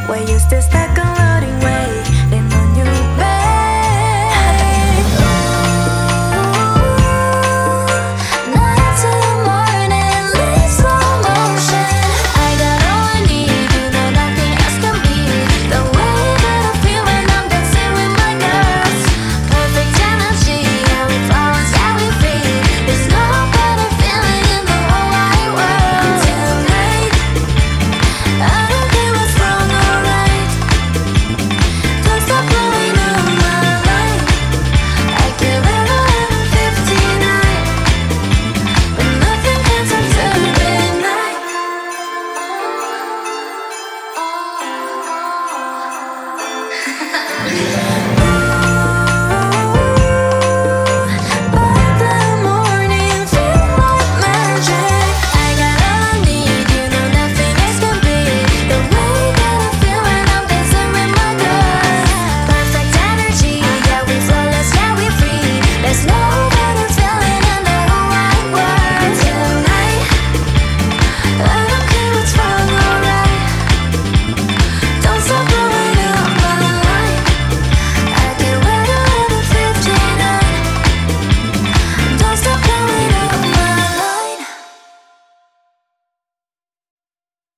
Why you still stuck on loading waiting on you, babe? Night to the morning, leave slow motion. I got all I need, you know nothing else can beat the way that I feel when I'm dancing with my girls. Perfect energy, yeah we flowers, yeah we free. There's no better feeling in the whole wide world. Tonight, I don't care what's wrong or right. Don't stop blowing up my light. I can live forever 59, but nothing can touch the midnight.